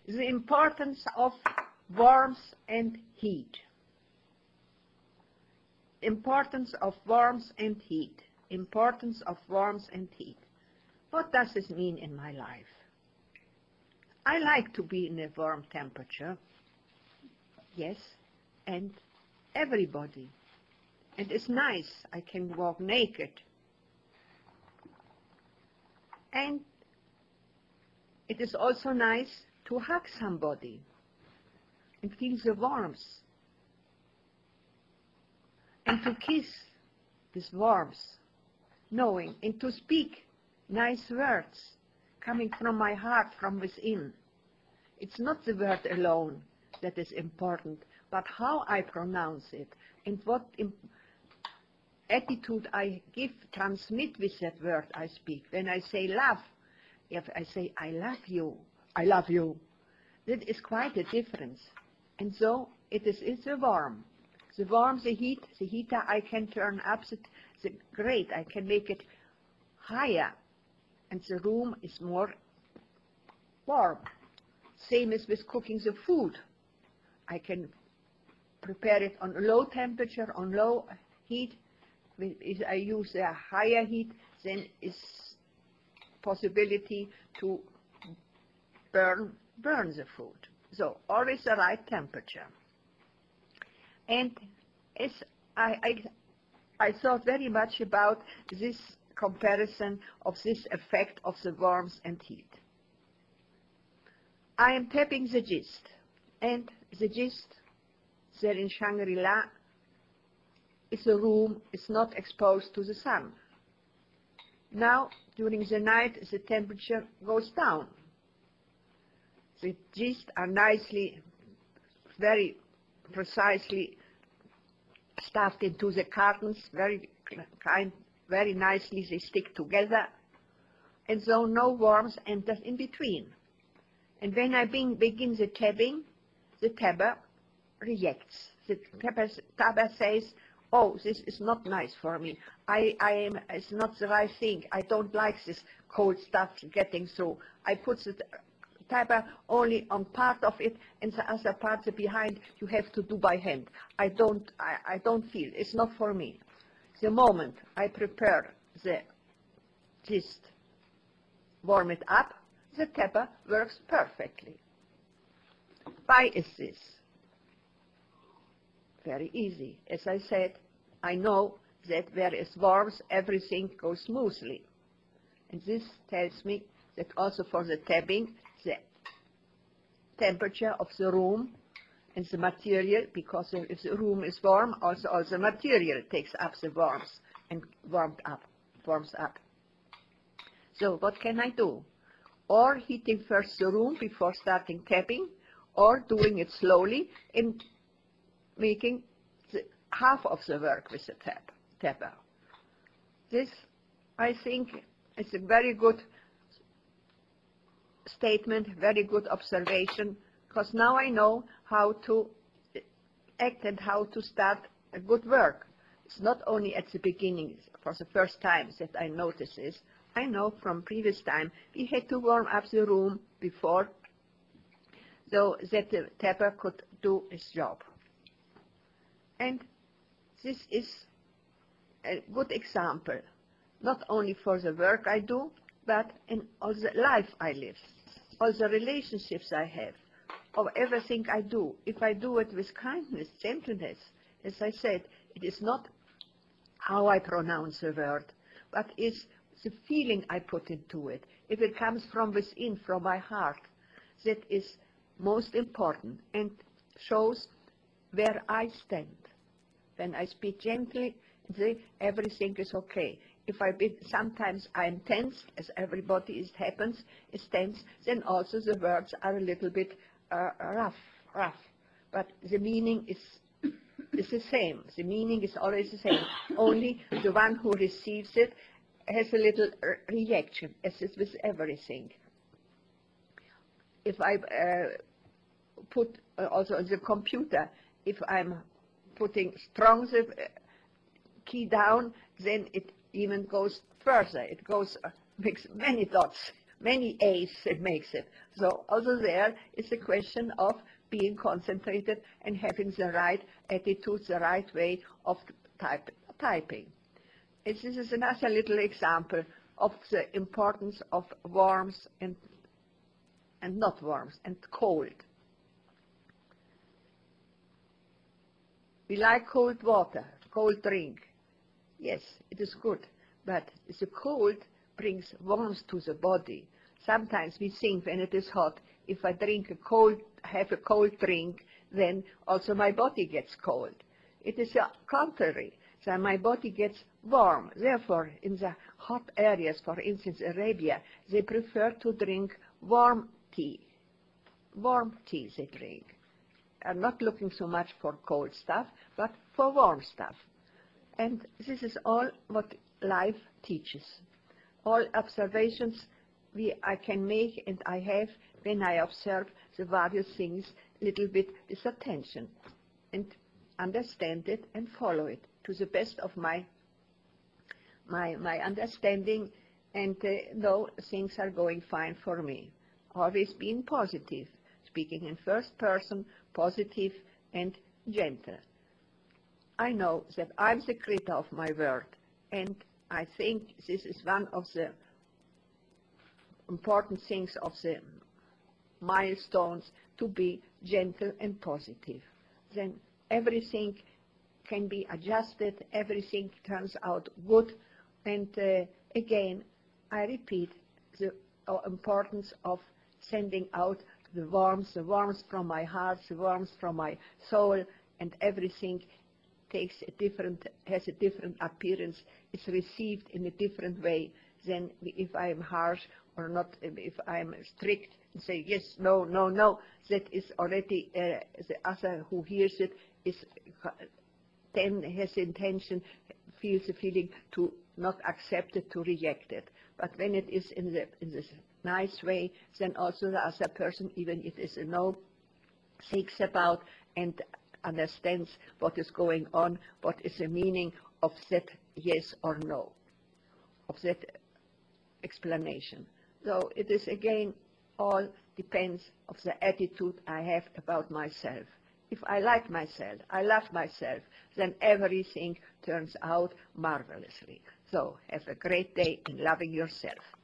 The importance of warmth and heat. Importance of warmth and heat. Importance of warmth and heat. What does this mean in my life? I like to be in a warm temperature. Yes, and everybody. And it's nice. I can walk naked. And it is also nice to hug somebody and feel the warmth. And to kiss this warmth, knowing, and to speak nice words coming from my heart, from within. It's not the word alone that is important, but how I pronounce it and what attitude I transmit with that word I speak. When I say love, if I say I love you, that is quite a difference. And so it's a warm. The warm, the heater I can turn up, the grate, I can make it higher, and the room is more warm. Same as with cooking the food. I can prepare it on low temperature, on low heat. If I use a higher heat, then is possibility to burn the food. So always the right temperature. And as I thought very much about this comparison of this effect of the warmth and heat. I am tapping the gist, and the gist there in Shangri-La is a room, is not exposed to the sun. Now, during the night, the temperature goes down. The gist are nicely, very precisely stuffed into the cartons, very nicely they stick together, and so no warmth enters in between. And when I begin the tabbing, the tabber rejects. The tabber says, oh, this is not nice for me. It's not the right thing. I don't like this cold stuff getting through. I put the tabber only on part of it, and the other part, the behind, you have to do by hand. I don't feel. It's not for me. The moment I prepare the gist, warm it up, the tabber works perfectly. Why is this? Very easy. As I said, I know that where is warmth, everything goes smoothly. And this tells me that also for the tabbing, the temperature of the room and the material, because if the room is warm, also all the material takes up the warmth and warms up. So what can I do? Or heating first the room before starting tapping, or doing it slowly and making half of the work with the tapper. This, I think, is a very good statement, very good observation, because now I know how to act and how to start a good work. It's not only at the beginning, for the first time that I notice this. I know from previous time we had to warm up the room before so that the tapper could do its job. And this is a good example, not only for the work I do, but in all the life I live, all the relationships I have, of everything I do. If I do it with kindness, gentleness, as I said, it is not how I pronounce a word, but it's the feeling I put into it. If it comes from within, from my heart, that is most important and shows where I stand. When I speak gently, everything is okay. If sometimes I'm tense, as everybody happens, is tense, then also the words are a little bit rough. But the meaning is the same. The meaning is always the same. Only the one who receives it has a little reaction, as is with everything. If I put also on the computer, if I'm putting strong the key down, then it even goes further. It goes makes many dots many A's it makes it. So also there is a question of being concentrated and having the right attitude, the right way of typing. This is another little example of the importance of warmth and not warmth and cold. We like cold water, cold drink. Yes, it is good, but the cold brings warmth to the body. Sometimes we think when it is hot, if I have a cold drink, then also my body gets cold. It is the contrary. So my body gets warm. Therefore, in the hot areas, for instance, Arabia, they prefer to drink warm tea. Warm tea they drink. I'm not looking so much for cold stuff, but for warm stuff. And this is all what life teaches. All observations I can make and I have when I observe the various things a little bit with attention and understand it and follow it to the best of my understanding, and know things are going fine for me. Always being positive, speaking in first person, positive and gentle. I know that I'm the creator of my world, and I think this is one of the important things of the milestones, to be gentle and positive. Then everything can be adjusted, everything turns out good, and again, I repeat the importance of sending out the warmth from my heart, the warmth from my soul, and everything has a different appearance, is received in a different way than if I am harsh or not, if I am strict and say yes, no, no, no. That is already, the other who hears it then has the intention, feels the feeling to not accept it, to reject it. But when it is in this nice way, then also the other person, even if it is a no, thinks about and understands what is going on, what is the meaning of that yes or no, of that explanation. So it is again, all depends of the attitude I have about myself. If I like myself, I love myself, then everything turns out marvelously. So have a great day in loving yourself.